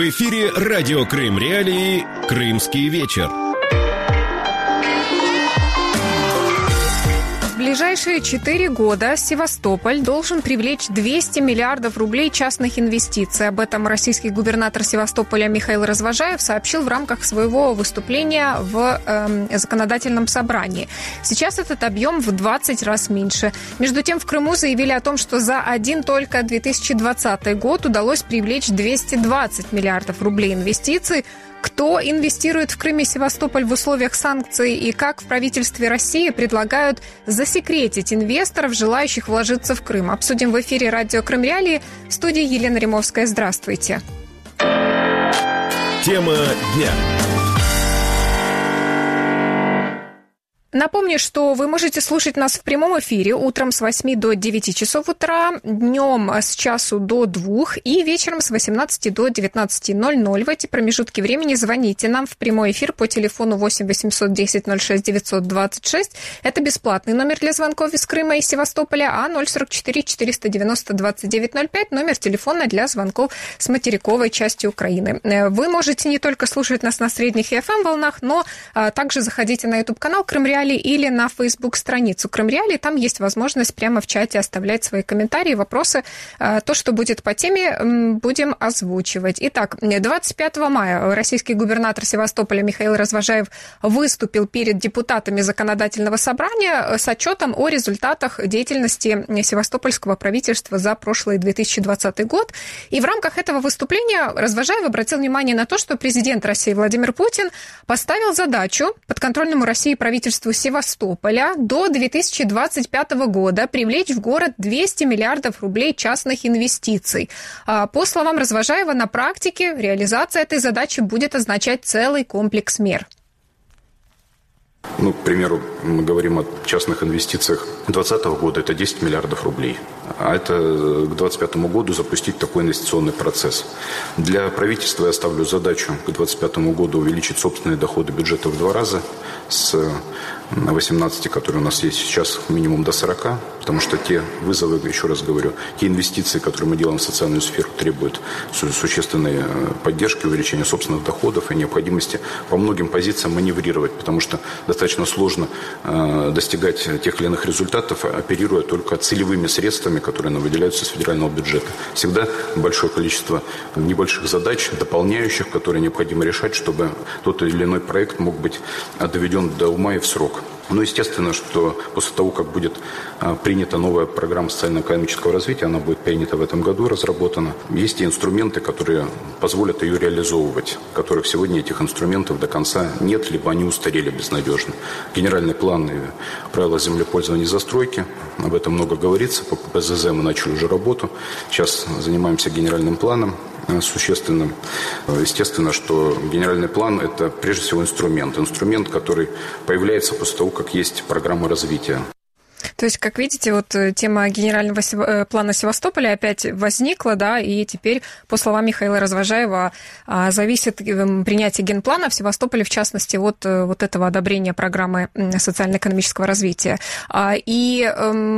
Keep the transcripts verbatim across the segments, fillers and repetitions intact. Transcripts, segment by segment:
В эфире радио Крым Реалии «Крымский вечер». В ближайшие четыре года Севастополь должен привлечь двести миллиардов рублей частных инвестиций. Об этом российский губернатор Севастополя Михаил Развожаев сообщил в рамках своего выступления в э, законодательном собрании. Сейчас этот объем в двадцать раз меньше. Между тем, в Крыму заявили о том, что за один только две тысячи двадцатый год удалось привлечь двести двадцать миллиардов рублей инвестиций. Кто инвестирует в Крым и Севастополь в условиях санкций и как в правительстве России предлагают засекретить инвесторов, желающих вложиться в Крым? Обсудим в эфире радио Крым Реалии. В студии Елена Римовская. Здравствуйте. Тема дня. Напомню, что вы можете слушать нас в прямом эфире утром с восьми до девяти часов утра, днем с часу до двух и вечером с восемнадцати до девятнадцати ноль ноль. В эти промежутки времени звоните нам в прямой эфир по телефону восемь восемьсот десять ноль шесть девятьсот двадцать шесть. Это бесплатный номер для звонков из Крыма и Севастополя, а ноль сорок четыре четыреста девяносто двадцать девять ноль пять номер телефона для звонков с материковой части Украины. Вы можете не только слушать нас на средних и эф эм-волнах, но а, также заходите на YouTube-канал Крым Реалии или на Facebook-страницу Крым Реалии. Там есть возможность прямо в чате оставлять свои комментарии, вопросы. То, что будет по теме, будем озвучивать. Итак, двадцать пятого мая российский губернатор Севастополя Михаил Развожаев выступил перед депутатами законодательного собрания с отчетом о результатах деятельности севастопольского правительства за прошлый две тысячи двадцатый год. И в рамках этого выступления Развожаев обратил внимание на то, что президент России Владимир Путин поставил задачу подконтрольному России правительству Севастополя до две тысячи двадцать пятого года привлечь в город двести миллиардов рублей частных инвестиций. По словам Развожаева, на практике реализация этой задачи будет означать целый комплекс мер. Ну, к примеру, мы говорим о частных инвестициях две тысячи двадцатого года, это десять миллиардов рублей. А это к две тысячи двадцать пятому году запустить такой инвестиционный процесс. Для правительства я ставлю задачу к две тысячи двадцать пятому году увеличить собственные доходы бюджета в два раза с восемнадцати, которые у нас есть сейчас, минимум до сорока, потому что те вызовы, еще раз говорю, те инвестиции, которые мы делаем в социальную сферу, требуют существенной поддержки, увеличения собственных доходов и необходимости по многим позициям маневрировать, потому что достаточно сложно э, достигать тех или иных результатов, оперируя только целевыми средствами, которые нам выделяются с федерального бюджета. Всегда большое количество небольших задач, дополняющих, которые необходимо решать, чтобы тот или иной проект мог быть доведен до ума и в срок. Но естественно, что после того, как будет а, принята новая программа социально-экономического развития, она будет принята в этом году, разработана, есть и инструменты, которые позволят ее реализовывать, которых сегодня этих инструментов до конца нет, либо они устарели безнадежно. Генеральный план и правила землепользования и застройки, об этом много говорится, по пэ зэ зэ мы начали уже работу, сейчас занимаемся генеральным планом существенным. Естественно, что генеральный план – это прежде всего инструмент. Инструмент, который появляется после того, как есть программа развития. То есть, как видите, вот тема генерального плана Севастополя опять возникла, да, и теперь, по словам Михаила Развожаева, зависит принятие генплана в Севастополе, в частности, от вот этого одобрения программы социально-экономического развития. И,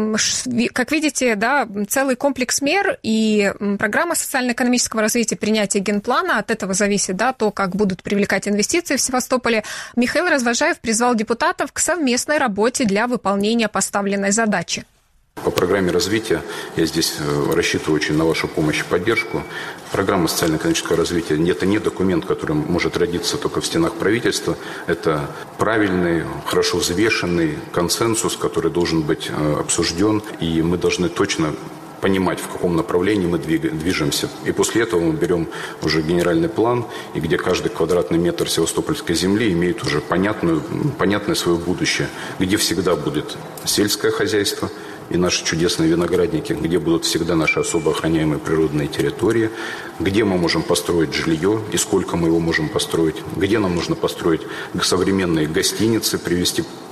как видите, да, целый комплекс мер и программа социально-экономического развития, принятие генплана, от этого зависит, да, то, как будут привлекать инвестиции в Севастополе. Михаил Развожаев призвал депутатов к совместной работе для выполнения поставленной задачи. По программе развития я здесь рассчитываю очень на вашу помощь и поддержку. Программа социально-экономического развития – это не документ, который может родиться только в стенах правительства. Это правильный, хорошо взвешенный консенсус, который должен быть обсужден, и мы должны точно понимать, в каком направлении мы движемся. И после этого мы берем уже генеральный план, и где каждый квадратный метр севастопольской земли имеет уже понятную, понятное свое будущее, где всегда будет сельское хозяйство и наши чудесные виноградники, где будут всегда наши особо охраняемые природные территории, где мы можем построить жилье и сколько мы его можем построить, где нам нужно построить современные гостиницы, привести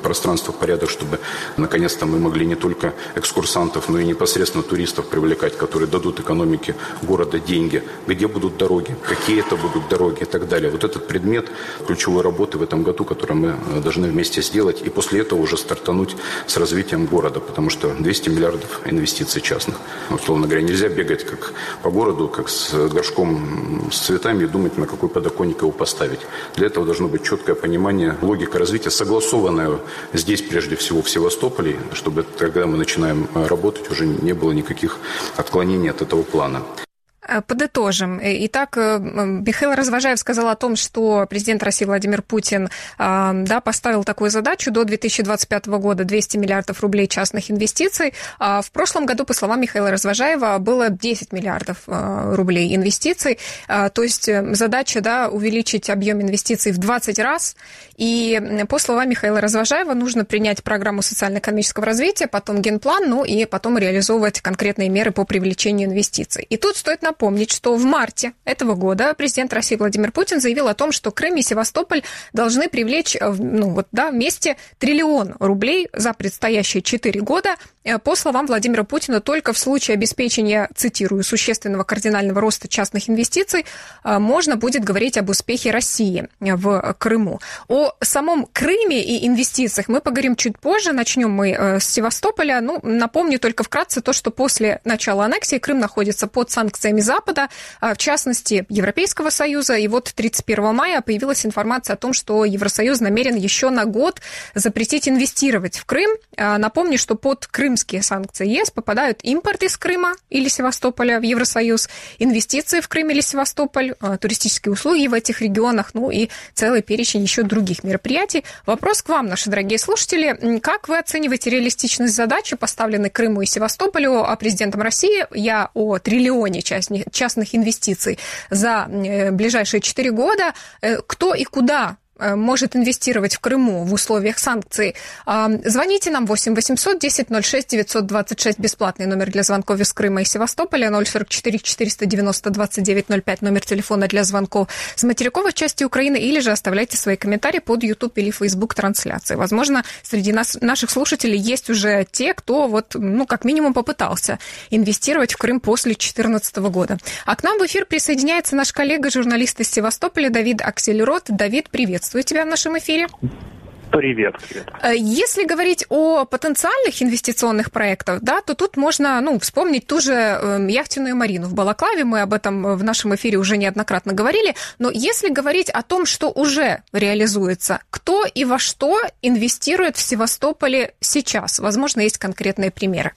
пространство, порядок, чтобы наконец-то мы могли не только экскурсантов, но и непосредственно туристов привлекать, которые дадут экономике города деньги, где будут дороги, какие это будут дороги и так далее. Вот этот предмет ключевой работы в этом году, который мы должны вместе сделать, и после этого уже стартануть с развитием города, потому что двести миллиардов инвестиций частных. Условно говоря, нельзя бегать как по городу, как с горшком с цветами и думать, на какой подоконник его поставить. Для этого должно быть четкое понимание, логика развития, согласованная здесь, прежде всего, в Севастополе, чтобы, когда мы начинаем работать, уже не было никаких отклонений от этого плана. Подытожим. Итак, Михаил Развожаев сказал о том, что президент России Владимир Путин да, поставил такую задачу до две тысячи двадцать пятого года двести миллиардов рублей частных инвестиций. В прошлом году, по словам Михаила Развожаева, было десять миллиардов рублей инвестиций. То есть задача да, увеличить объем инвестиций в двадцать раз. И по словам Михаила Развожаева, нужно принять программу социально-экономического развития, потом генплан, ну и потом реализовывать конкретные меры по привлечению инвестиций. И тут стоит напомнить, Напомнить, что в марте этого года президент России Владимир Путин заявил о том, что Крым и Севастополь должны привлечь ну, вот, да, вместе триллион рублей за предстоящие четыре года. По словам Владимира Путина, только в случае обеспечения, цитирую, существенного кардинального роста частных инвестиций можно будет говорить об успехе России в Крыму. О самом Крыме и инвестициях мы поговорим чуть позже. Начнем мы с Севастополя. Ну, напомню только вкратце то, что после начала аннексии Крым находится под санкциями Запада, в частности, Европейского Союза. И вот тридцать первого мая появилась информация о том, что Евросоюз намерен еще на год запретить инвестировать в Крым. Напомню, что под крымские санкции ЕС попадают импорт из Крыма или Севастополя в Евросоюз, инвестиции в Крым или Севастополь, туристические услуги в этих регионах, ну и целый перечень еще других мероприятий. Вопрос к вам, наши дорогие слушатели. Как вы оцениваете реалистичность задачи, поставленной Крыму и Севастополю, а президентом России? Я о триллионе частных частных инвестиций за ближайшие четыре года. Кто и куда может инвестировать в Крыму в условиях санкций? Звоните нам восемь восемьсот десять ноль шесть девятьсот двадцать шесть, бесплатный номер для звонков из Крыма и Севастополя, ноль сорок четыре четыреста девяносто двадцать девять ноль пять, номер телефона для звонков с материковой части Украины, или же оставляйте свои комментарии под YouTube или Facebook трансляции. Возможно, среди нас, наших слушателей есть уже те, кто вот, ну, как минимум попытался инвестировать в Крым после две тысячи четырнадцатого года. А к нам в эфир присоединяется наш коллега, журналист из Севастополя Давид Аксельрод. Давид, привет. Приветствую тебя в нашем эфире. Привет, привет. Если говорить о потенциальных инвестиционных проектах, да, то тут можно ну, вспомнить ту же э, яхтенную марину в Балаклаве. Мы об этом в нашем эфире уже неоднократно говорили. Но если говорить о том, что уже реализуется, кто и во что инвестирует в Севастополе сейчас? Возможно, есть конкретные примеры.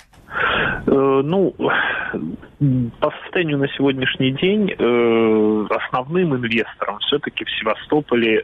Ну, по состоянию на сегодняшний день основным инвестором все-таки в Севастополе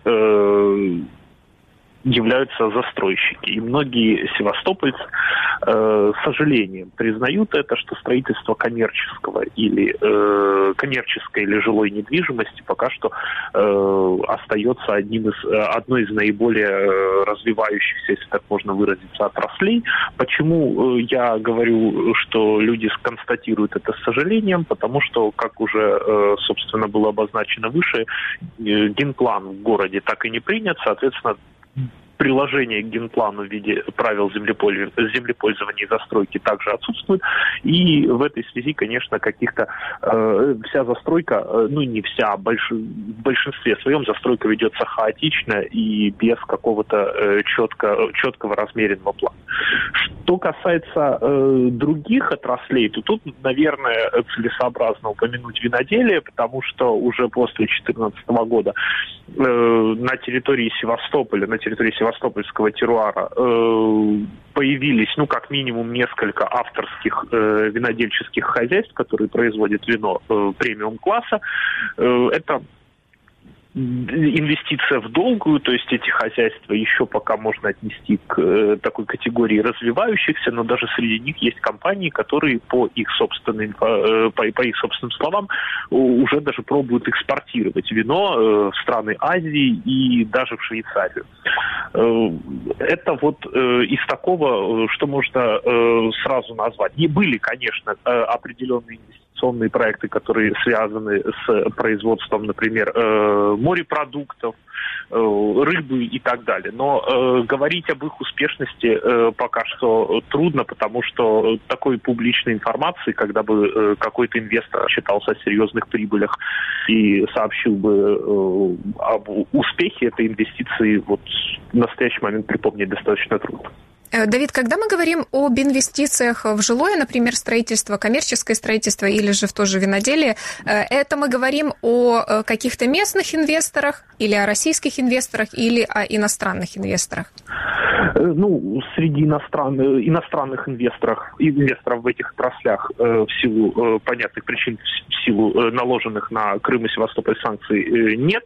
являются застройщики. И многие севастопольцы э, с сожалением признают это, что строительство коммерческого или э, коммерческой или жилой недвижимости пока что э, остается одним из, одной из наиболее э, развивающихся, если так можно выразиться, отраслей. Почему э, я говорю, что люди констатируют это с сожалением? Потому что, как уже, э, собственно, было обозначено выше, э, генплан в городе так и не принят, соответственно, приложение к генплану в виде правил землепользования и застройки также отсутствует. И в этой связи, конечно, каких-то э, вся застройка, э, ну не вся, а больш, в большинстве своем застройка ведется хаотично и без какого-то э, четко, четкого размеренного плана. Что касается э, других отраслей, то тут, наверное, целесообразно упомянуть виноделие, потому что уже после две тысячи четырнадцатого года э, на территории Севастополя, на территории Севастопольского теруара э, появились, ну, как минимум, несколько авторских э, винодельческих хозяйств, которые производят вино э, премиум-класса. Э, это инвестиция в долгую, то есть эти хозяйства еще пока можно отнести к э, такой категории развивающихся, но даже среди них есть компании, которые по их собственным, э, по, по их собственным словам уже даже пробуют экспортировать вино э, в страны Азии и даже в Швейцарию. Э, это вот э, из такого, что можно э, сразу назвать. Не были, конечно, э, определенные инвестиции инвестиционные проекты, которые связаны с производством, например, э, морепродуктов, рыбы и так далее. Но э, говорить об их успешности э, пока что трудно, потому что такой публичной информации, когда бы э, какой-то инвестор отчитался о серьезных прибылях и сообщил бы э, об успехе этой инвестиции, вот в настоящий момент припомнить достаточно трудно. Давид, когда мы говорим об инвестициях в жилое, например, строительство, коммерческое строительство или же в то же виноделие, это мы говорим о каких-то местных инвесторах или о российских инвесторах или о иностранных инвесторах? Ну, среди иностран... иностранных инвесторов, инвесторов в этих отраслях в силу понятных причин, в силу наложенных на Крым и Севастополь санкций нет.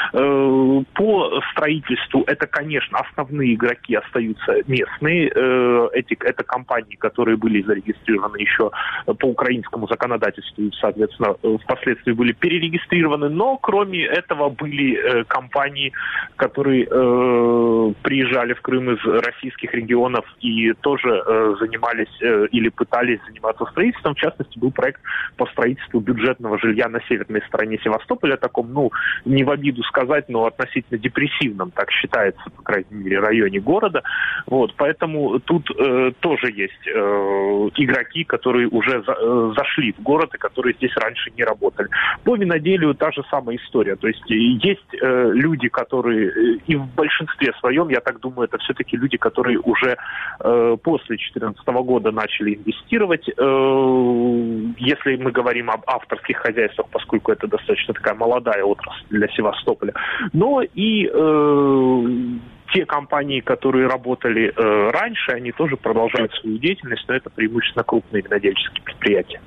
По строительству это, конечно, основные игроки остаются местные. Эти, это компании, которые были зарегистрированы еще по украинскому законодательству и, соответственно, впоследствии были перерегистрированы. Но, кроме этого, были компании, которые приезжали в Крым из российских регионов и тоже э, занимались э, или пытались заниматься строительством. В частности, был проект по строительству бюджетного жилья на северной стороне Севастополя, таком, ну, не в обиду сказать, но относительно депрессивном, так считается, по крайней мере, районе города. Вот, поэтому тут э, тоже есть э, игроки, которые уже за, э, зашли в город и которые здесь раньше не работали. По виноделию та же самая история. То есть есть э, люди, которые, э, и в большинстве своем, я так думаю, это все-таки люди, которые уже э, после две тысячи четырнадцатого года начали инвестировать. Э, если мы говорим об авторских хозяйствах, поскольку это достаточно такая молодая отрасль для Севастополя. Но и э, те компании, которые работали э, раньше, они тоже продолжают свою деятельность, но это преимущественно крупные винодельческие предприятия.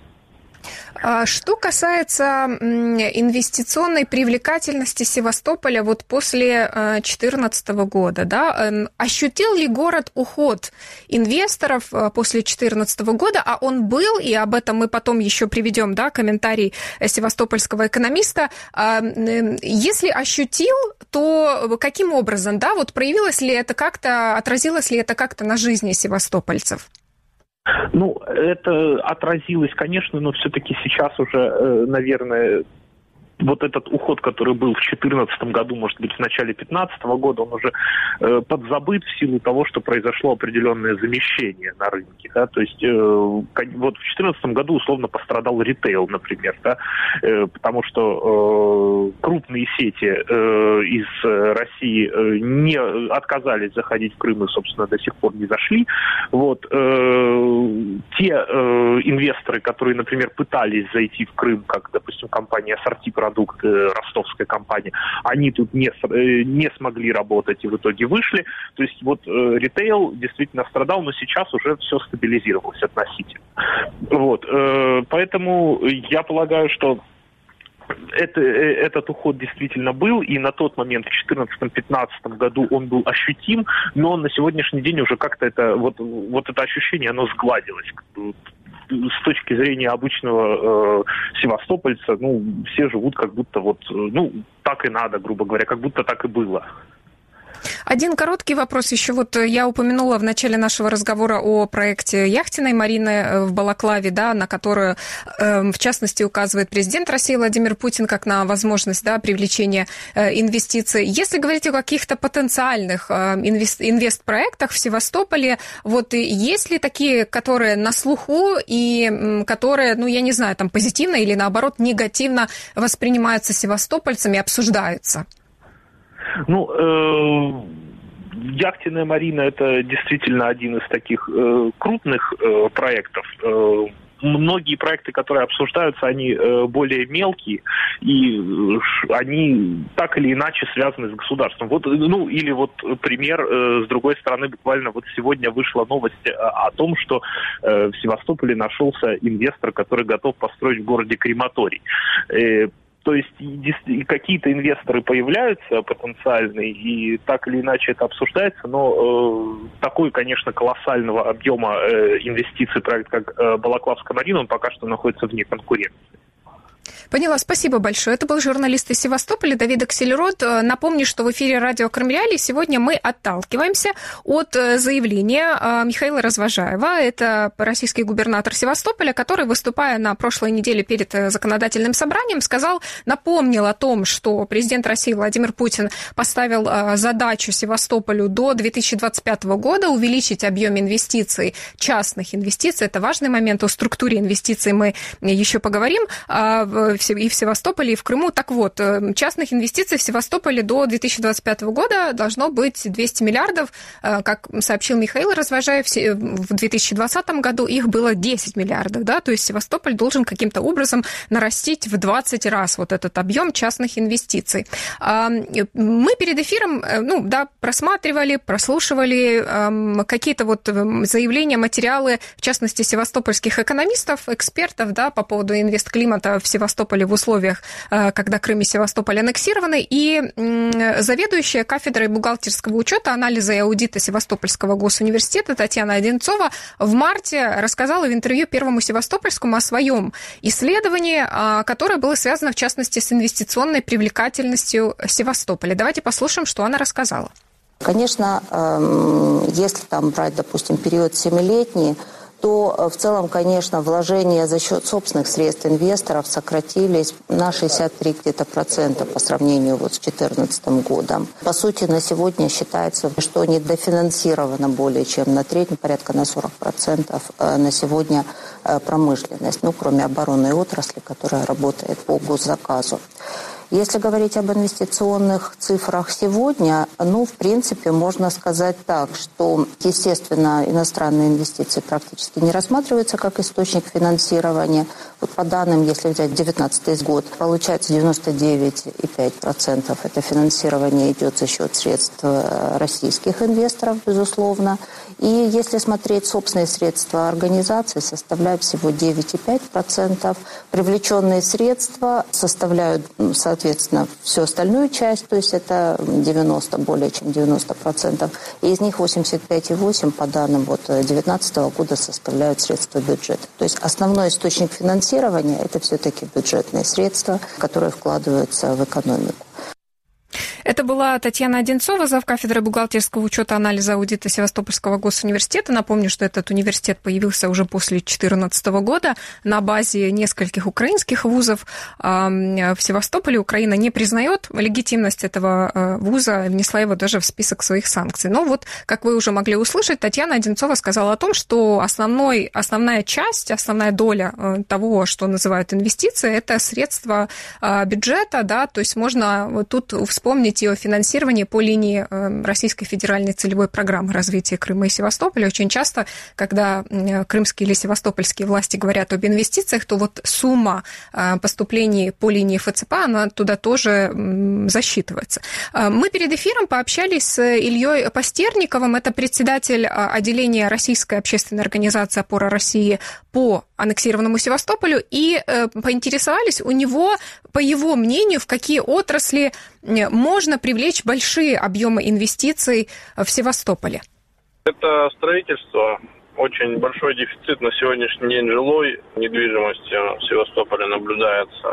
Что касается инвестиционной привлекательности Севастополя вот после две тысячи четырнадцатого года, да, ощутил ли город уход инвесторов после две тысячи четырнадцатого года, а он был, и об этом мы потом еще приведем, да, комментарий севастопольского экономиста. Если ощутил, то каким образом, да, вот проявилось ли это как-то, отразилось ли это как-то на жизни севастопольцев? Ну, это отразилось, конечно, но все-таки сейчас уже, наверное, вот этот уход, который был в две тысячи четырнадцатом году, может быть, в начале две тысячи пятнадцатого года, он уже э, подзабыт в силу того, что произошло определенное замещение на рынке. Да? То есть э, вот в две тысячи четырнадцатом году условно пострадал ритейл, например, да? э, потому что э, крупные сети э, из России э, не отказались заходить в Крым и, собственно, до сих пор не зашли. Вот, э, те э, инвесторы, которые, например, пытались зайти в Крым, как, допустим, компания «Ассорти Продукт», ростовская компания, они тут не, не смогли работать и в итоге вышли. То есть вот э, ритейл действительно страдал, но сейчас уже все стабилизировалось относительно. Вот, э, поэтому я полагаю, что Это, этот уход действительно был, и на тот момент в две тысячи четырнадцатом-пятнадцатом году он был ощутим, но на сегодняшний день уже как-то это, вот, вот это ощущение, оно сгладилось. С точки зрения обычного э, севастопольца, ну, все живут как будто вот, ну, так и надо, грубо говоря, как будто так и было. Один короткий вопрос еще. Вот я упомянула в начале нашего разговора о проекте яхтенной марины в Балаклаве, да, на которую, в частности, указывает президент России Владимир Путин как на возможность, да, привлечения инвестиций. Если говорить о каких-то потенциальных инвест, инвестпроектах в Севастополе, вот есть ли такие, которые на слуху и которые, ну, я не знаю, там позитивно или, наоборот, негативно воспринимаются севастопольцами, обсуждаются? Ну, э, яхтенная марина – это действительно один из таких э, крупных э, проектов. Э, многие проекты, которые обсуждаются, они э, более мелкие, и э, они так или иначе связаны с государством. Вот, ну, или вот пример, э, с другой стороны, буквально вот сегодня вышла новость о, о том, что э, в Севастополе нашелся инвестор, который готов построить в городе крематорий. Э, То есть какие-то инвесторы появляются потенциальные, и так или иначе это обсуждается, но э, такой, конечно, колоссального объема э, инвестиций проект, как э, Балаклавская марина, он пока что находится вне конкуренции. Поняла, спасибо большое. Это был журналист из Севастополя Давид Аксельрод. Напомню, что в эфире радио Крым Реалии сегодня мы отталкиваемся от заявления Михаила Развожаева. Это российский губернатор Севастополя, который, выступая на прошлой неделе перед законодательным собранием, сказал, напомнил о том, что президент России Владимир Путин поставил задачу Севастополю до две тысячи двадцать пятого года увеличить объем инвестиций, частных инвестиций. Это важный момент. О структуре инвестиций мы еще поговорим. И в Севастополе, и в Крыму. Так вот, частных инвестиций в Севастополе до две тысячи двадцать пятого года должно быть двести миллиардов. Как сообщил Михаил Развожаев, в две тысячи двадцатом году их было десять миллиардов. Да? То есть Севастополь должен каким-то образом нарастить в двадцать раз вот этот объем частных инвестиций. Мы перед эфиром ну, да, просматривали, прослушивали какие-то вот заявления, материалы, в частности, севастопольских экономистов, экспертов да, по поводу инвестклимата в Севастополе в условиях, когда Крым и Севастополь аннексированы, и заведующая кафедрой бухгалтерского учета, анализа и аудита Севастопольского госуниверситета Татьяна Одинцова в марте рассказала в интервью Первому Севастопольскому о своем исследовании, которое было связано, в частности, с инвестиционной привлекательностью Севастополя. Давайте послушаем, что она рассказала. Конечно, если там брать, допустим, период семилетний, то в целом, конечно, вложения за счет собственных средств инвесторов сократились на шестьдесят три где-то процента по сравнению вот с две тысячи четырнадцатым годом. По сути, на сегодня считается, что недофинансировано более чем на треть, порядка на сорок процентов на сегодня промышленность, ну, кроме оборонной отрасли, которая работает по госзаказу. Если говорить об инвестиционных цифрах сегодня, ну, в принципе, можно сказать так, что, естественно, иностранные инвестиции практически не рассматриваются как источник финансирования. Вот по данным, если взять две тысячи девятнадцатый год, получается девяносто девять и пять десятых процента это финансирование идет за счет средств российских инвесторов, безусловно. И если смотреть собственные средства организации, составляют всего девять и пять десятых процента. Привлеченные средства составляют, соответственно, всю остальную часть, то есть это девяносто, более чем девяносто процентов. И из них восемьдесят пять и восемь процентов по данным вот две тысячи девятнадцатого года составляют средства бюджета. То есть основной источник финансирования – это все-таки бюджетные средства, которые вкладываются в экономику. Это была Татьяна Одинцова, завкафедры бухгалтерского учета, анализа, аудита Севастопольского госуниверситета. Напомню, что этот университет появился уже после две тысячи четырнадцатого года на базе нескольких украинских вузов. В Севастополе Украина не признает легитимность этого вуза, внесла его даже в список своих санкций. Но вот, как вы уже могли услышать, Татьяна Одинцова сказала о том, что основной, основная часть, основная доля того, что называют инвестиции, это средства бюджета, да, то есть можно вот тут вспомнить о финансировании по линии Российской федеральной целевой программы развития Крыма и Севастополя. Очень часто, когда крымские или севастопольские власти говорят об инвестициях, то вот сумма поступлений по линии эф цэ пэ, она туда тоже засчитывается. Мы перед эфиром пообщались с Ильей Постерниковым, это председатель отделения Российской общественной организации «Опора России» по аннексированному Севастополю, и поинтересовались у него, по его мнению, в какие отрасли можно привлечь большие объемы инвестиций в Севастополе. Это строительство. Очень большой дефицит на сегодняшний день жилой недвижимости в Севастополе наблюдается.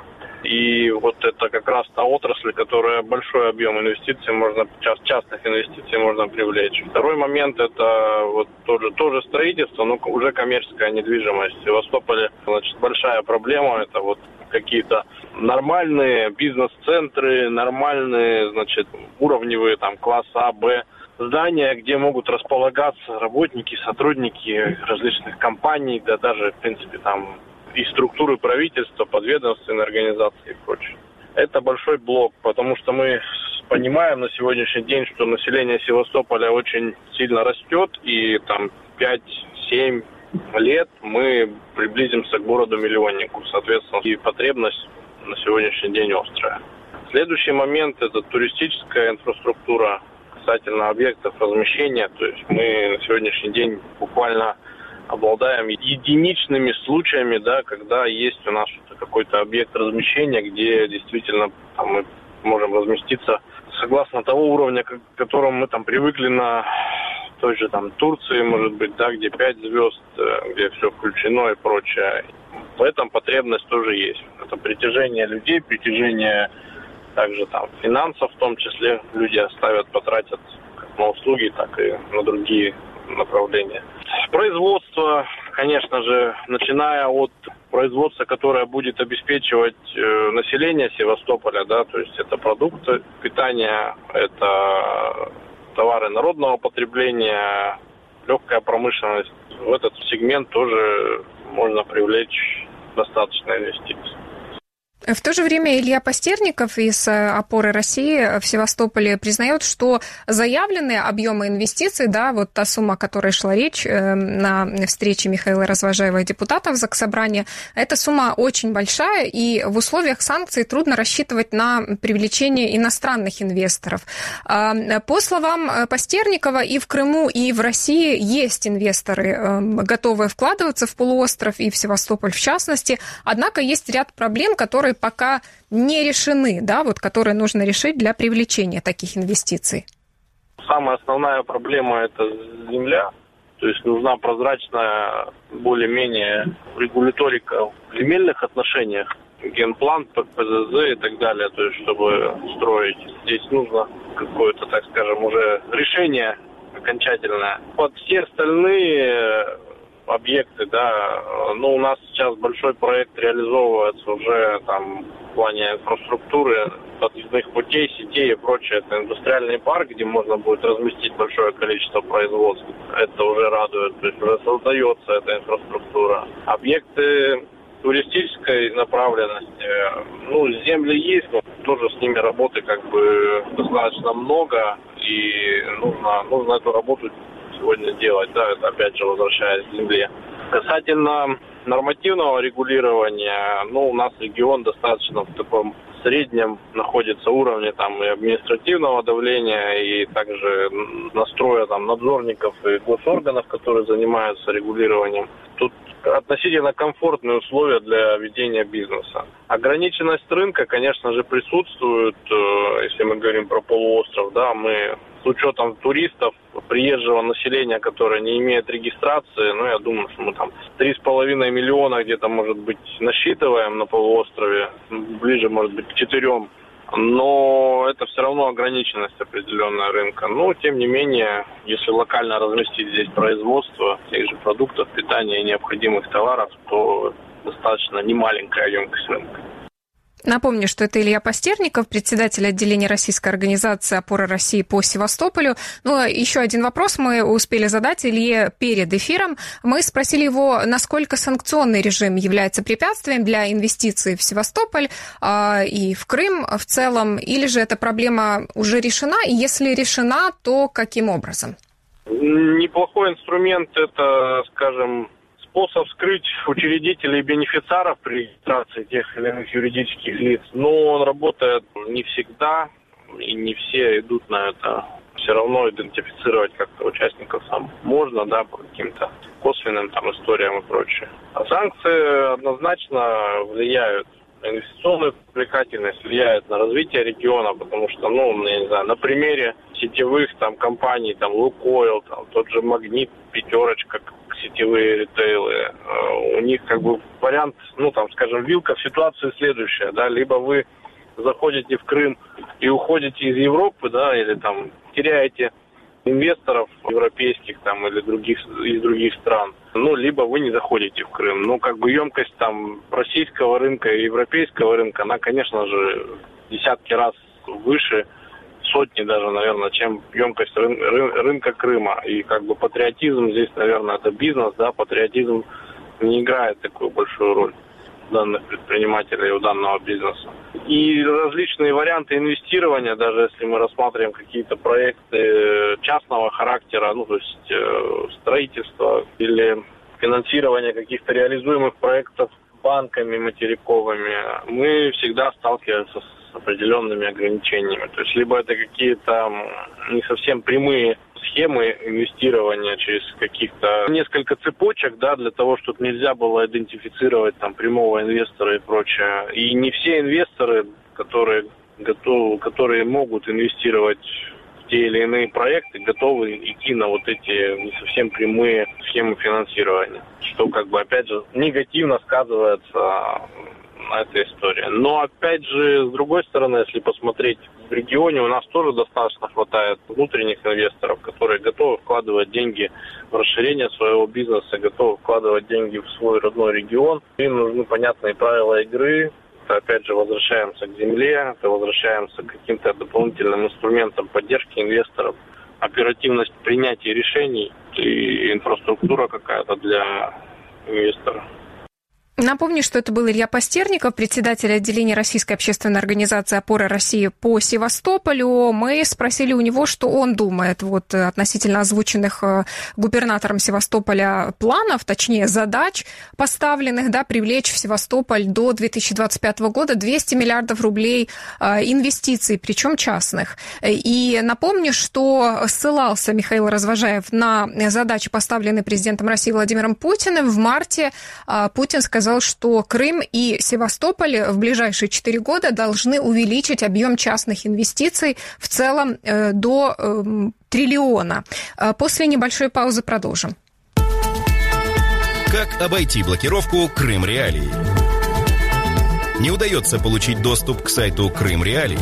И вот это как раз та отрасль, которая большой объем инвестиций можно, частных инвестиций можно привлечь. Второй момент – это вот тоже, тоже строительство, но уже коммерческая недвижимость. В Севастополе, значит, большая проблема – это вот какие-то нормальные бизнес-центры, нормальные, значит, уровневые, там, класс А, Б, здания, где могут располагаться работники, сотрудники различных компаний, да даже, в принципе, там, и структуры правительства, подведомственные организации и прочее. Это большой блок, потому что мы понимаем на сегодняшний день, что население Севастополя очень сильно растет, и там пять-семь лет мы приблизимся к городу-миллионнику. Соответственно, и потребность на сегодняшний день острая. Следующий момент – это туристическая инфраструктура касательно объектов размещения. То есть мы на сегодняшний день буквально обладаем единичными случаями, да, когда есть у нас какой-то объект размещения, где действительно там, мы можем разместиться согласно того уровня, к которому мы там привыкли на той же там Турции, может быть, да, где пять звезд, где все включено и прочее. В этом потребность тоже есть. Это притяжение людей, притяжение также там финансов, в том числе люди оставят, потратят как на услуги, так и на другие направления. Производство, конечно же, начиная от производства, которое будет обеспечивать э, население Севастополя, да, то есть это продукты питания, это товары народного потребления, легкая промышленность. В этот сегмент тоже можно привлечь достаточно инвестиций. В то же время Илья Постерников из «Опоры России» в Севастополе признает, что заявленные объемы инвестиций, да, вот та сумма, о которой шла речь на встрече Михаила Развожаева и депутатов Заксобрания, эта сумма очень большая, и в условиях санкций трудно рассчитывать на привлечение иностранных инвесторов. По словам Постерникова, и в Крыму, и в России есть инвесторы, готовые вкладываться в полуостров и в Севастополь в частности, однако есть ряд проблем, которые пока не решены, да, вот, которые нужно решить для привлечения таких инвестиций? Самая основная проблема – это земля. То есть нужна прозрачная, более-менее регуляторика в земельных отношениях, генплан, ПЗЗ и так далее, то есть чтобы строить. Здесь нужно какое-то, так скажем, уже решение окончательное. Под все остальные объекты, да, ну, у нас сейчас большой проект реализовывается уже там в плане инфраструктуры, подъездных путей, сетей и прочее. Это индустриальный парк, где можно будет разместить большое количество производств. Это уже радует, то есть уже создается эта инфраструктура. Объекты туристической направленности, ну, земли есть, но тоже с ними работы как бы достаточно много, и нужно, нужно эту работу сегодня делать, да, это опять же возвращаясь к земле. Касательно нормативного регулирования, ну, у нас регион достаточно в таком среднем находится уровне там и административного давления, и также настроя там надзорников и госорганов, которые занимаются регулированием. Тут относительно комфортные условия для ведения бизнеса. Ограниченность рынка, конечно же, присутствует, если мы говорим про полуостров, да, мы с учетом туристов, приезжего населения, которое не имеет регистрации, ну, я думаю, что мы там три с половиной миллиона где-то, может быть, насчитываем на полуострове, ближе, может быть, к четырем. Но это все равно ограниченность определенная рынка. Но, тем не менее, если локально разместить здесь производство тех же продуктов питания и необходимых товаров, то достаточно немаленькая емкость рынка. Напомню, что это Илья Постерников, председатель отделения российской организации «Опора России» по Севастополю. Ну, еще один вопрос мы успели задать Илье перед эфиром. Мы спросили его, насколько санкционный режим является препятствием для инвестиций в Севастополь э, и в Крым в целом, или же эта проблема уже решена, и если решена, то каким образом? Неплохой инструмент – это, скажем, способ скрыть учредителей и бенефициаров при регистрации тех или иных юридических лиц, но он работает не всегда, и не все идут на это. Все равно идентифицировать как-то участников сам можно, да, по каким-то косвенным там историям и прочее. А санкции однозначно влияют на инвестиционную привлекательность, влияют на развитие региона, потому что, ну, я не знаю, на примере сетевых там компаний, там Лукойл, там тот же Магнит, Пятерочка, сетевые ритейлы, у них как бы вариант, ну там, скажем, вилка в ситуации следующая, да, либо вы заходите в Крым и уходите из Европы, да, или там теряете инвесторов европейских там или других из других стран, ну, либо вы не заходите в Крым. Ну, как бы емкость там российского рынка и европейского рынка, она, конечно же, в десятки раз выше, сотни даже, наверное, чем емкость рын- ры- рынка Крыма. И как бы патриотизм здесь, наверное, это бизнес, да, патриотизм не играет такую большую роль у данных предпринимателей, у данного бизнеса. И различные варианты инвестирования, даже если мы рассматриваем какие-то проекты частного характера, ну, то есть э, строительство или финансирование каких-то реализуемых проектов банками материковыми, мы всегда сталкиваемся с определенными ограничениями. То есть либо это какие-то не совсем прямые схемы инвестирования через каких-то несколько цепочек, да, для того, чтобы нельзя было идентифицировать там прямого инвестора и прочее. И не все инвесторы, которые готовы, которые могут инвестировать в те или иные проекты готовы идти на вот эти не совсем прямые схемы финансирования, что как бы опять же негативно сказывается на этой истории. Но опять же, с другой стороны, если посмотреть в регионе, у нас тоже достаточно хватает внутренних инвесторов, которые готовы вкладывать деньги в расширение своего бизнеса, готовы вкладывать деньги в свой родной регион. Им нужны понятные правила игры. Это, опять же, возвращаемся к земле, это возвращаемся к каким-то дополнительным инструментам поддержки инвесторов, оперативность принятия решений и инфраструктура какая-то для инвестора. Напомню, что это был Илья Постерников, председатель отделения Российской общественной организации «Опора России» по Севастополю. Мы спросили у него, что он думает вот, относительно озвученных губернатором Севастополя планов, точнее задач, поставленных, да, привлечь в Севастополь до две тысячи двадцать пятого года двести миллиардов рублей инвестиций, причем частных. И напомню, что ссылался Михаил Развожаев на задачи, поставленные президентом России Владимиром Путиным. В марте Путин сказал, что Крым и Севастополь в ближайшие четыре года должны увеличить объем частных инвестиций в целом э, до э, триллиона. После небольшой паузы продолжим. Как обойти блокировку Крым Реалии? Не удается получить доступ к сайту Крым Реалии?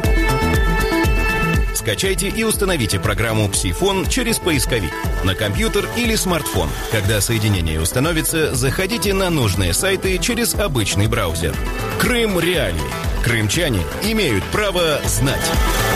Скачайте и установите программу «Псифон» через поисковик на компьютер или смартфон. Когда соединение установится, заходите на нужные сайты через обычный браузер. Крым Реалии. Крымчане имеют право знать.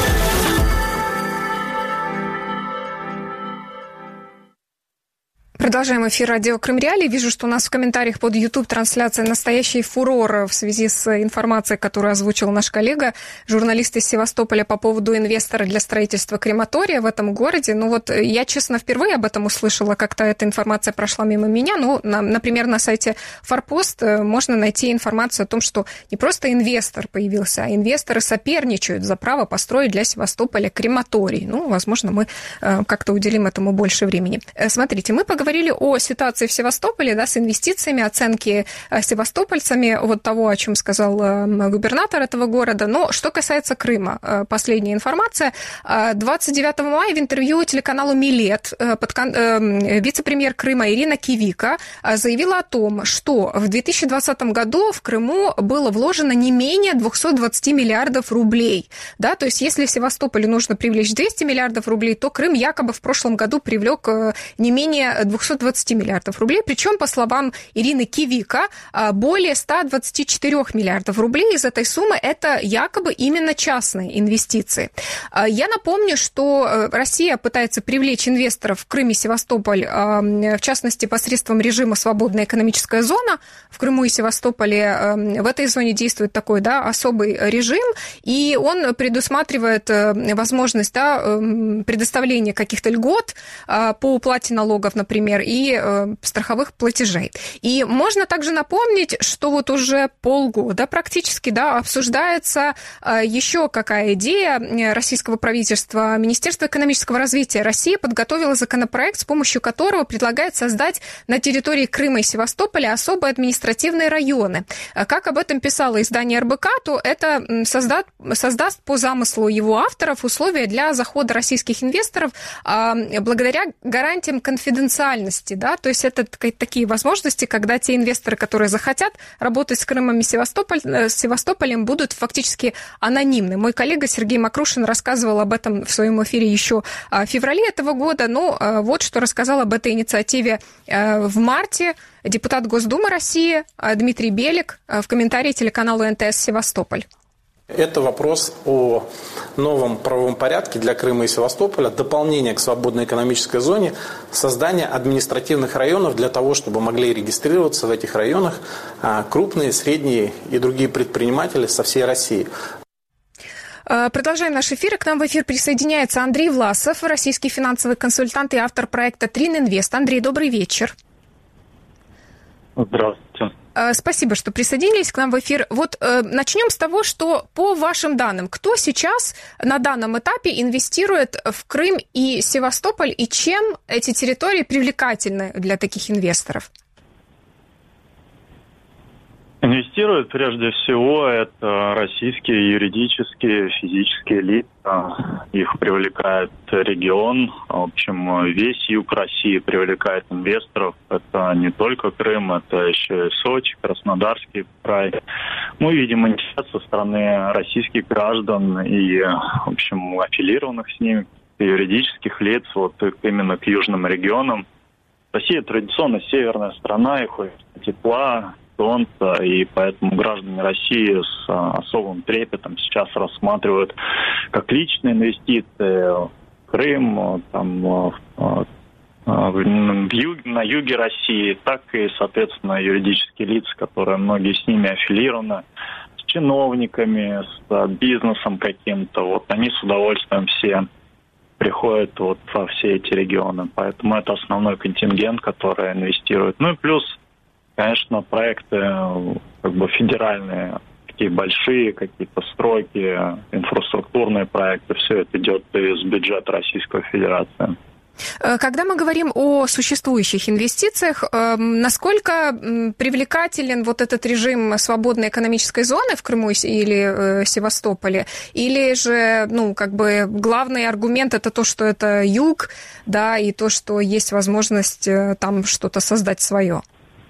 Продолжаем эфир радио Крым Реалии. Вижу, что у нас в комментариях под YouTube-трансляция настоящий фурор в связи с информацией, которую озвучил наш коллега, журналист из Севастополя по поводу инвестора для строительства крематория в этом городе. Ну вот я, честно, впервые об этом услышала, как-то эта информация прошла мимо меня. Ну, на, например, на сайте Форпост можно найти информацию о том, что не просто инвестор появился, а инвесторы соперничают за право построить для Севастополя крематорий. Ну, возможно, мы как-то уделим этому больше времени. Смотрите, мы поговорим Говорили о ситуации в Севастополе, да, с инвестициями, оценки севастопольцами, вот того, о чем сказал губернатор этого города. Но что касается Крыма, последняя информация. двадцать девятого мая в интервью телеканалу «Милет» вице-премьер Крыма Ирина Кивика заявила о том, что в две тысячи двадцатом году в Крыму было вложено не менее двести двадцать миллиардов рублей. Да, то есть если в Севастополе нужно привлечь двести миллиардов рублей, то Крым якобы в прошлом году привлек не менее двести двадцать миллиардов рублей, причем, по словам Ирины Кивика, более ста двадцати четырёх миллиардов рублей из этой суммы это якобы именно частные инвестиции. Я напомню, что Россия пытается привлечь инвесторов в Крым и Севастополь, в частности, посредством режима «Свободная экономическая зона». В Крыму и Севастополе в этой зоне действует такой, да, особый режим, и он предусматривает возможность, да, предоставления каких-то льгот по уплате налогов, например, и э, страховых платежей. И можно также напомнить, что вот уже полгода практически, да, обсуждается э, еще какая идея российского правительства. Министерство экономического развития России подготовило законопроект, с помощью которого предлагает создать на территории Крыма и Севастополя особые административные районы. Как об этом писало издание эр бэ ка, то это создаст, создаст по замыслу его авторов условия для захода российских инвесторов э, благодаря гарантиям конфиденциальности. Да? То есть это такие возможности, когда те инвесторы, которые захотят работать с Крымом и Севастополь, с Севастополем, будут фактически анонимны. Мой коллега Сергей Макрушин рассказывал об этом в своем эфире еще в феврале этого года. Ну, вот что рассказал об этой инициативе в марте депутат Госдумы России Дмитрий Белик в комментарии телеканалу эн тэ эс «Севастополь». Это вопрос о новом правовом порядке для Крыма и Севастополя, дополнение к свободной экономической зоне, создание административных районов для того, чтобы могли регистрироваться в этих районах крупные, средние и другие предприниматели со всей России. Продолжаем наш эфир. К нам в эфир присоединяется Андрей Власов, российский финансовый консультант и автор проекта Трининвест. Андрей, добрый вечер. Здравствуйте. Спасибо, что присоединились к нам в эфир. Вот э, начнем с того, что по вашим данным, кто сейчас на данном этапе инвестирует в Крым и Севастополь, и чем эти территории привлекательны для таких инвесторов? Инвестируют прежде всего это российские юридические, физические лица. Их привлекает регион. В общем, весь юг России привлекает инвесторов. Это не только Крым, это еще и Сочи, Краснодарский край. Мы видим интерес со стороны российских граждан и, в общем, аффилированных с ними юридических лиц вот именно к южным регионам. Россия традиционно северная страна, и хочется тепла, солнца, и поэтому граждане России с особым трепетом сейчас рассматривают как личные инвестиции в Крым, там, в, в юг, на юге России, так и, соответственно, юридические лица, которые многие с ними аффилированы, с чиновниками, с бизнесом каким-то. Вот они с удовольствием все приходят вот во все эти регионы. Поэтому это основной контингент, который инвестирует. Ну и плюс, конечно, проекты как бы федеральные, такие большие какие-то стройки, инфраструктурные проекты, все это идет из бюджета Российской Федерации. Когда мы говорим о существующих инвестициях, насколько привлекателен вот этот режим свободной экономической зоны в Крыму или Севастополе? Или же, ну, как бы главный аргумент это то, что это юг, да, и то, что есть возможность там что-то создать свое?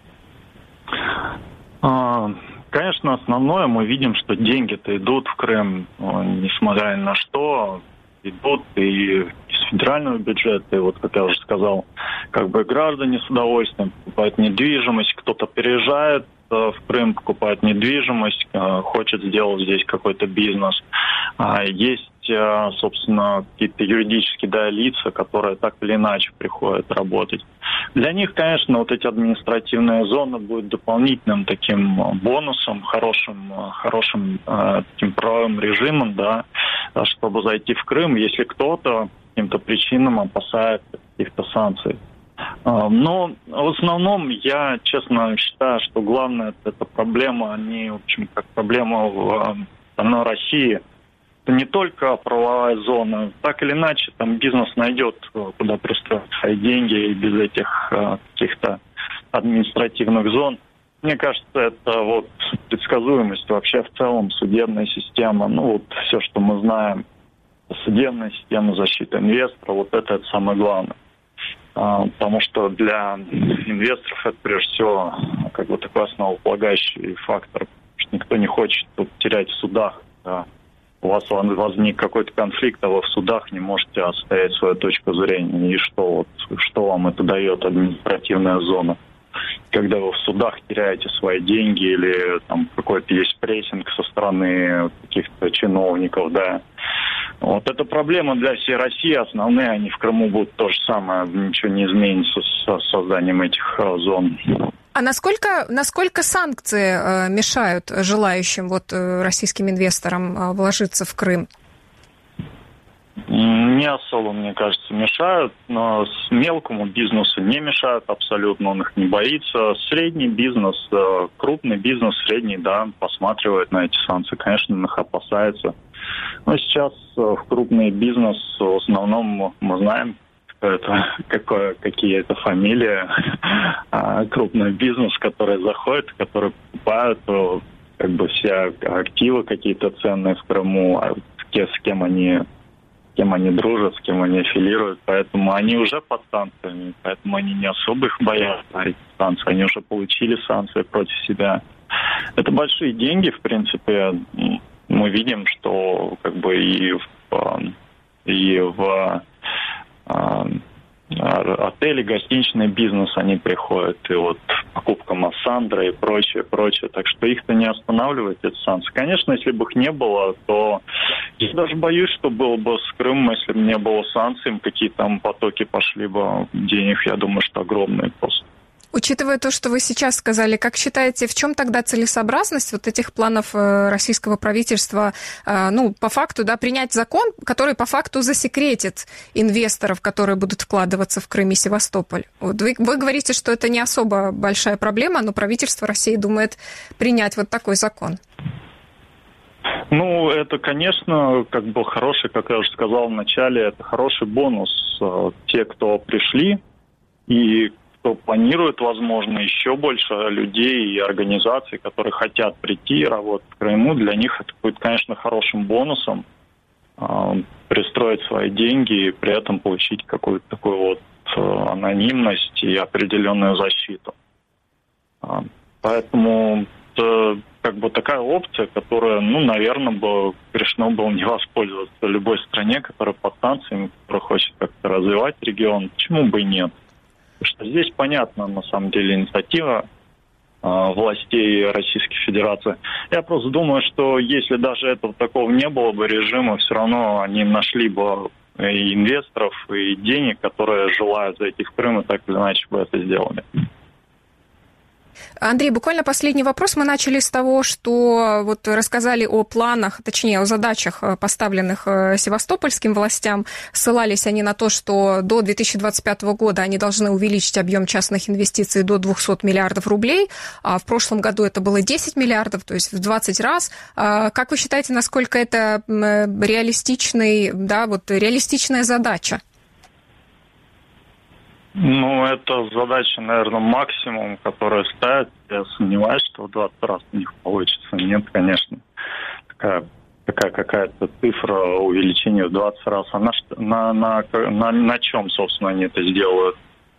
Конечно, основное мы видим, что деньги-то идут в Крым, несмотря ни на что, идут и из федерального бюджета, и вот, как я уже сказал, как бы граждане с удовольствием покупают недвижимость, кто-то переезжает в Крым, покупает недвижимость, хочет сделать здесь какой-то бизнес. Есть, собственно, какие-то юридические, да, лица, которые так или иначе приходят работать. Для них, конечно, вот эти административные зоны будут дополнительным таким бонусом, хорошим, хорошим э, таким правовым режимом, да, чтобы зайти в Крым, если кто-то по каким-то причинам опасается каких-то санкций. Э, но в основном я, честно, считаю, что главное это проблема, они, в общем, как проблема в остальной России. Это не только правовая зона. Так или иначе, там бизнес найдет, куда пристроить свои деньги, и без этих э, каких-то административных зон. Мне кажется, это вот предсказуемость вообще в целом, судебная система, ну вот все, что мы знаем, судебная система защиты инвестора, вот это, это самое главное. А, потому что для инвесторов это прежде всего как бы такой основополагающий фактор, что никто не хочет тут терять в судах, да. У вас возник какой-то конфликт, а вы в судах не можете отстоять свою точку зрения. И что, вот, что вам это дает административная зона? Когда вы в судах теряете свои деньги или там какой-то есть прессинг со стороны каких-то чиновников, да. Вот эта проблема для всей России, основные, они в Крыму будут то же самое, ничего не изменится с созданием этих зон. А насколько, насколько санкции э, мешают желающим вот, э, российским инвесторам э, вложиться в Крым? Не особо, мне кажется, мешают, но с мелкому бизнесу не мешают абсолютно, он их не боится. Средний бизнес, э, крупный бизнес, средний, да, посматривает на эти санкции, конечно, он их опасается. Но сейчас э, в крупный бизнес в основном мы знаем, это, какое, какие это фамилии, а, крупный бизнес, который заходит, который покупают как бы все активы какие-то ценные в Крыму, а с кем они, с кем они дружат, с кем они аффилируют, поэтому они уже под санкциями, поэтому они не особо их боятся, эти санкции, они уже получили санкции против себя. Это большие деньги, в принципе, мы видим, что как бы и в, и в отели, гостиничный бизнес, они приходят, и вот покупка Массандра и прочее, прочее. Так что их-то не останавливает, эти санкции. Конечно, если бы их не было, то я даже боюсь, что было бы с Крымом, если бы не было санкций, какие там потоки пошли бы денег, я думаю, что огромные просто. Учитывая то, что вы сейчас сказали, как считаете, в чем тогда целесообразность вот этих планов российского правительства, ну, по факту, да, принять закон, который по факту засекретит инвесторов, которые будут вкладываться в Крым и Севастополь? Вот вы, вы говорите, что это не особо большая проблема, но правительство России думает принять вот такой закон. Ну, это, конечно, как бы хороший, как я уже сказал в начале, это хороший бонус. Те, кто пришли и кто планирует, возможно, еще больше людей и организаций, которые хотят прийти и работать в Крыму. Для них это будет, конечно, хорошим бонусом э, пристроить свои деньги и при этом получить какую-то такую вот э, анонимность и определенную защиту. Э, поэтому это как бы такая опция, которая, ну, наверное, бы решено было не воспользоваться любой стране, которая под санкциями, которая хочет как-то развивать регион. Почему бы и нет? Потому что здесь понятна, на самом деле, инициатива э, властей Российской Федерации. Я просто думаю, что если даже этого такого не было бы режима, все равно они нашли бы и инвесторов, и денег, которые желают зайти в Крым, и так или иначе бы это сделали. Андрей, буквально последний вопрос. Мы начали с того, что вот рассказали о планах, точнее, о задачах, поставленных севастопольским властям. Ссылались они на то, что до две тысячи двадцать пятого года они должны увеличить объем частных инвестиций до двухсот миллиардов рублей. А в прошлом году это было десять миллиардов, то есть в двадцать раз. Как вы считаете, насколько это реалистичный, да, вот реалистичная задача? Ну, это задача, наверное, максимум, которая ставит. Я сомневаюсь, что в двадцать раз у них получится. Нет, конечно. Такая, такая какая-то цифра увеличения в двадцать раз. А на, на, на, на, на чем, собственно, они это сделают?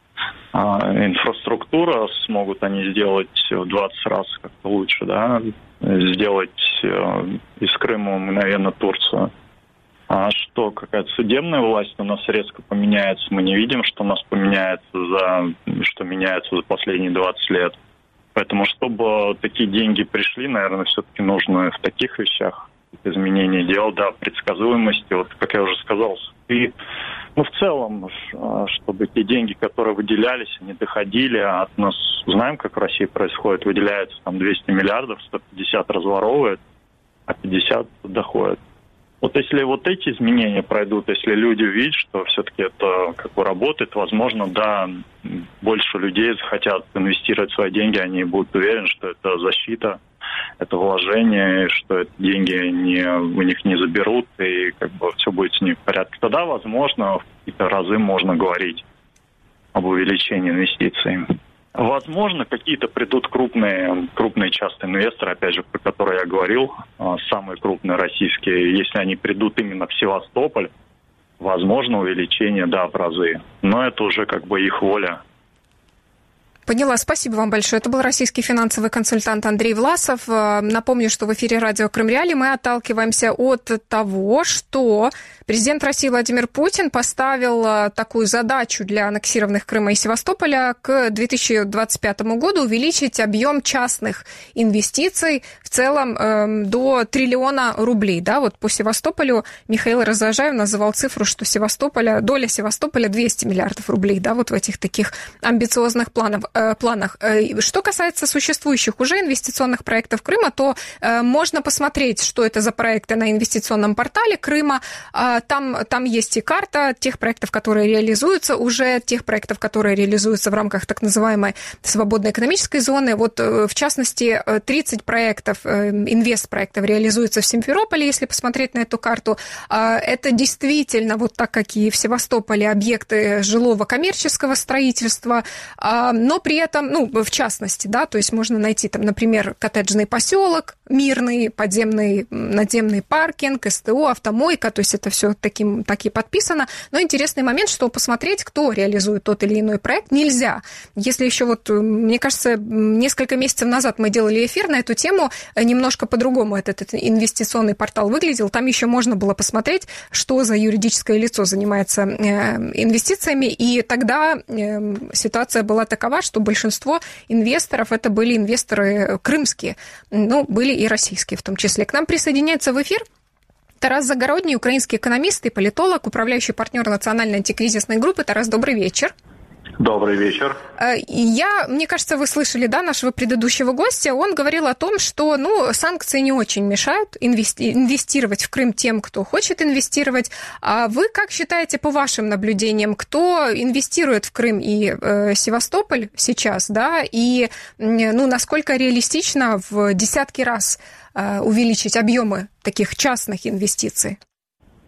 А, инфраструктура смогут они сделать в двадцать раз как-то лучше, да? Сделать э, из Крыма, наверное, Турцию. А что, какая-то судебная власть у нас резко поменяется? Мы не видим, что у нас поменяется за, что меняется за последние двадцать лет. Поэтому, чтобы такие деньги пришли, наверное, все-таки нужно в таких вещах изменения делать, да, предсказуемости. Вот, как я уже сказал, и, ну, в целом, чтобы те деньги, которые выделялись, они доходили, а от нас знаем, как в России происходит, выделяется там двести миллиардов, сто пятьдесят разворовывает, а пятьдесят доходит. Вот если вот эти изменения пройдут, если люди увидят, что все-таки это как бы работает, возможно, да, больше людей захотят инвестировать свои деньги, они будут уверены, что это защита, это вложение, что эти деньги не, у них не заберут, и как бы все будет с ними в порядке. Тогда, возможно, в какие-то разы можно говорить об увеличении инвестиций. Возможно, какие-то придут крупные, крупные частные инвесторы, опять же, про которые я говорил, самые крупные российские. Если они придут именно в Севастополь, возможно, увеличение, да, в разы. Но это уже как бы их воля. Поняла. Спасибо вам большое. Это был российский финансовый консультант Андрей Власов. Напомню, что в эфире радио Крым Реалии мы отталкиваемся от того, что президент России Владимир Путин поставил такую задачу для аннексированных Крыма и Севастополя к две тысячи двадцать пятому году увеличить объем частных инвестиций в целом э, до триллиона рублей. Да, вот по Севастополю Михаил Развожаев называл цифру, что Севастополя, доля Севастополя двести миллиардов рублей, да, вот в этих таких амбициозных планах. планах. Что касается существующих уже инвестиционных проектов Крыма, то э, можно посмотреть, что это за проекты на инвестиционном портале Крыма. Э, там, там есть и карта тех проектов, которые реализуются уже, тех проектов, которые реализуются в рамках так называемой свободной экономической зоны. Вот, э, в частности, тридцать проектов, э, инвестпроектов реализуются в Симферополе, если посмотреть на эту карту. Э, это действительно, вот так, как и в Севастополе, объекты жилого коммерческого строительства, э, но при этом, ну, в частности, да, то есть можно найти там, например, коттеджный поселок, мирный, подземный, надземный паркинг, СТО, автомойка, то есть это все таким, так и подписано. Но интересный момент, что посмотреть, кто реализует тот или иной проект, нельзя. Если еще вот, мне кажется, несколько месяцев назад мы делали эфир на эту тему, немножко по-другому этот, этот инвестиционный портал выглядел, там еще можно было посмотреть, что за юридическое лицо занимается инвестициями, и тогда ситуация была такова, что большинство инвесторов это были инвесторы крымские, ну, были и российские в том числе. К нам присоединяется в эфир Тарас Загородний, украинский экономист и политолог, управляющий партнер национальной антикризисной группы. Тарас, добрый вечер. Добрый вечер. Я, мне кажется, вы слышали, да, нашего предыдущего гостя. Он говорил о том, что, ну, санкции не очень мешают инвести- инвестировать в Крым тем, кто хочет инвестировать. А вы как считаете, по вашим наблюдениям, кто инвестирует в Крым и э, Севастополь сейчас, да, и, ну, насколько реалистично в десятки раз э, увеличить объемы таких частных инвестиций?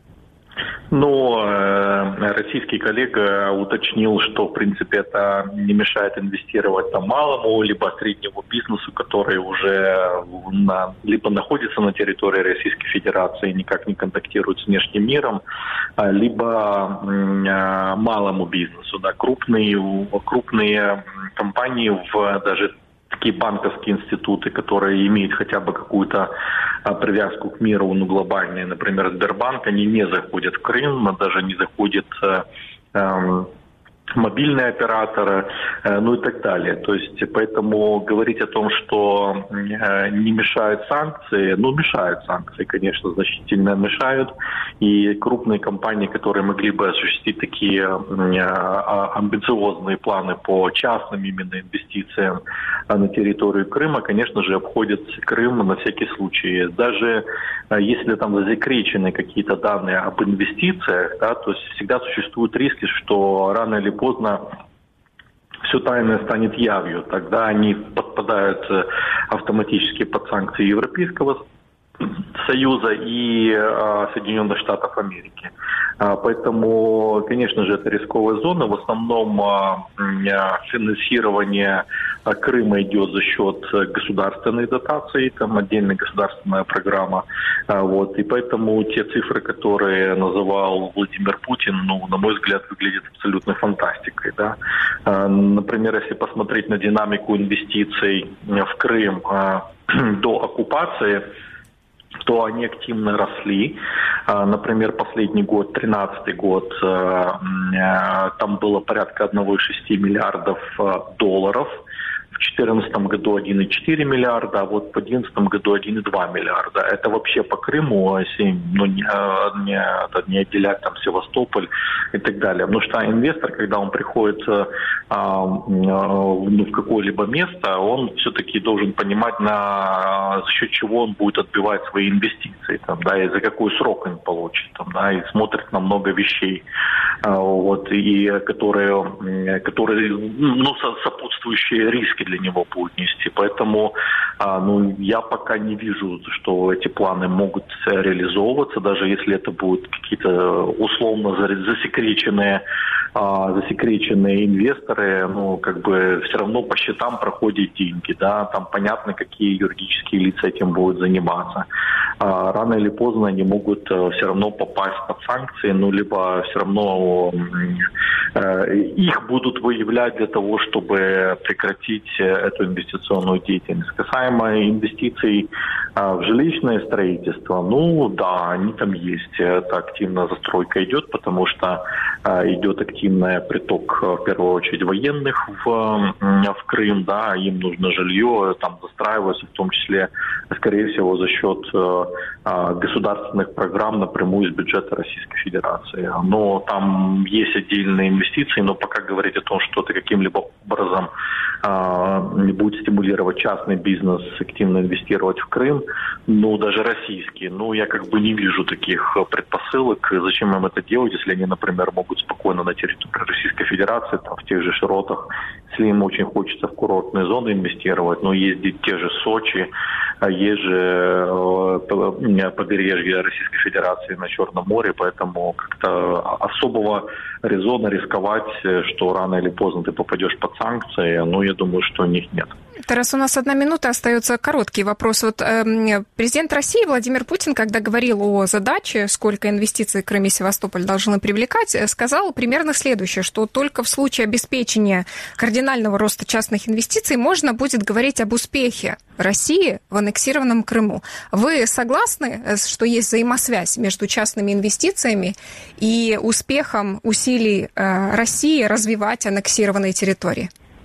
Но э, российский коллега уточнил, что, в принципе, это не мешает инвестировать там малому, либо среднему бизнесу, который уже на, либо находится на территории Российской Федерации и никак не контактирует с внешним миром, либо э, малому бизнесу. Да, крупные, крупные компании, в, даже такие банковские институты, которые имеют хотя бы какую-то а, привязку к миру, ну, глобальные, например, Сбербанк, они не заходят в Крым, даже не заходят э, э, мобильные операторы, э, ну и так далее. То есть, поэтому говорить о том, что э, не мешают санкции, ну, мешают санкции, конечно, значительно мешают. И крупные компании, которые могли бы осуществить такие э, амбициозные планы по частным именно инвестициям на территорию Крыма, конечно же, обходят Крым на всякий случай. Даже э, если там засекречены какие-то данные об инвестициях, да, то есть всегда существуют риски, что рано или поздно все тайное станет явью. Тогда они подпадают автоматически под санкции Европейского Союза и а, Соединенных Штатов Америки. А, поэтому, конечно же, это рисковая зона. В основном а, финансирование а, Крыма идет за счет государственной дотации, там отдельная государственная программа. А, вот, и поэтому те цифры, которые называл Владимир Путин, ну, на мой взгляд, выглядят абсолютной фантастикой. Да? А, например, если посмотреть на динамику инвестиций в Крым а, до оккупации, то они активно росли. Например, последний год, тринадцатый год, там было порядка один целых шесть десятых миллиардов долларов. В две тысячи четырнадцатом году один целых четыре миллиарда, а вот в две тысячи одиннадцатом году один целых два миллиарда. Это вообще по Крыму, если ну, не, не, не отделять там Севастополь и так далее. Потому что инвестор, когда он приходит а, а, ну, в какое-либо место, он все-таки должен понимать, на, за счет чего он будет отбивать свои инвестиции, там, да, и за какой срок он получит, там, да, и смотрит на много вещей, а, вот, и которые, которые ну, сопутствующие риски для него будут нести. Поэтому а, ну, я пока не вижу, что эти планы могут реализовываться, даже если это будут какие-то условно засекреченные, а, засекреченные инвесторы, ну, как бы все равно по счетам проходят деньги, да, там понятно, какие юридические лица этим будут заниматься. А, рано или поздно они могут все равно попасть под санкции, ну, либо все равно э, их будут выявлять для того, чтобы прекратить эту инвестиционную деятельность. Касаемо инвестиций а, в жилищное строительство, ну да, они там есть. Это активно застройка идет, потому что а, идет активный приток, в первую очередь, военных в, в Крым, да, им нужно жилье, там застраиваются, в том числе, скорее всего, за счет а, государственных программ напрямую из бюджета Российской Федерации. Но там есть отдельные инвестиции, но пока говорить о том, что это каким-либо образом не будет стимулировать частный бизнес активно инвестировать в Крым, ну, даже российский. Ну, я как бы не вижу таких предпосылок. Зачем им это делать, если они, например, могут спокойно на территории Российской Федерации, там, в тех же широтах, если им очень хочется в курортные зоны инвестировать, но ездить те же Сочи, есть же побережье Российской Федерации на Черном море, поэтому как-то особого резона рисковать, что рано или поздно ты попадешь под санкции, ну, я думаю, что у них нет. Тарас, у нас одна минута, остается короткий вопрос. Вот э, президент России Владимир Путин, когда говорил о задаче, сколько инвестиций Крым и Севастополь должны привлекать, сказал примерно следующее, что только в случае обеспечения кардинального роста частных инвестиций можно будет говорить об успехе России в аннексированном Крыму. Вы согласны, что есть взаимосвязь между частными инвестициями и успехом усилий э, России развивать аннексированные территории?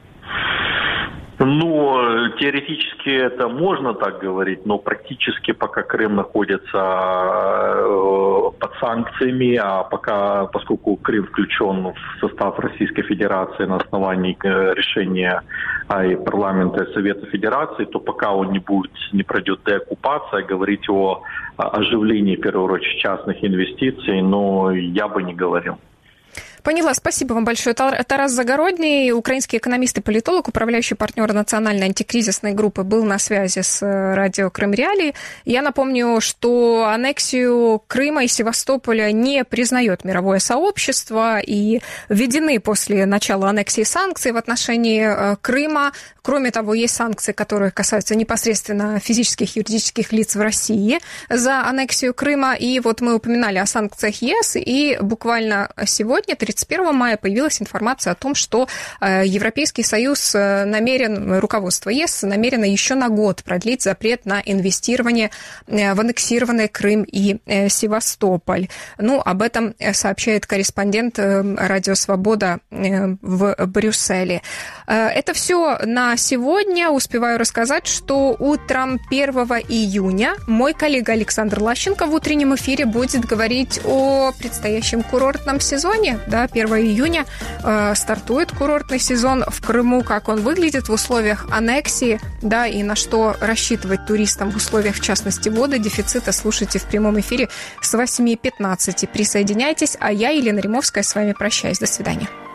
Ну, теоретически это можно так говорить, но практически пока Крым находится под санкциями, а пока, поскольку Крым включен в состав Российской Федерации на основании решения и парламента и Совета Федерации, то пока он не будет, не пройдет деоккупация, говорить о оживлении, в первую очередь, частных инвестиций, но я бы не говорил. Поняла. Спасибо вам большое. Тарас Загородний, украинский экономист и политолог, управляющий партнер национальной антикризисной группы, был на связи с радио Крым Реалии. Я напомню, что аннексию Крыма и Севастополя не признает мировое сообщество, и введены после начала аннексии санкции в отношении Крыма. Кроме того, есть санкции, которые касаются непосредственно физических и юридических лиц в России за аннексию Крыма. И вот мы упоминали о санкциях ЕС, и буквально сегодня, тридцать первого мая, появилась информация о том, что Европейский Союз намерен, руководство ЕС намерено еще на год продлить запрет на инвестирование в аннексированный Крым и Севастополь. Ну, об этом сообщает корреспондент Радио Свобода в Брюсселе. Это все на сегодня. Успеваю рассказать, что утром первого июня мой коллега Александр Лащенко в утреннем эфире будет говорить о предстоящем курортном сезоне. Да, первого июня э, стартует курортный сезон в Крыму. Как он выглядит в условиях аннексии, да, и на что рассчитывать туристам в условиях, в частности, вододефицита, слушайте в прямом эфире с восьми пятнадцати. Присоединяйтесь, а я, Елена Римовская, с вами прощаюсь. До свидания.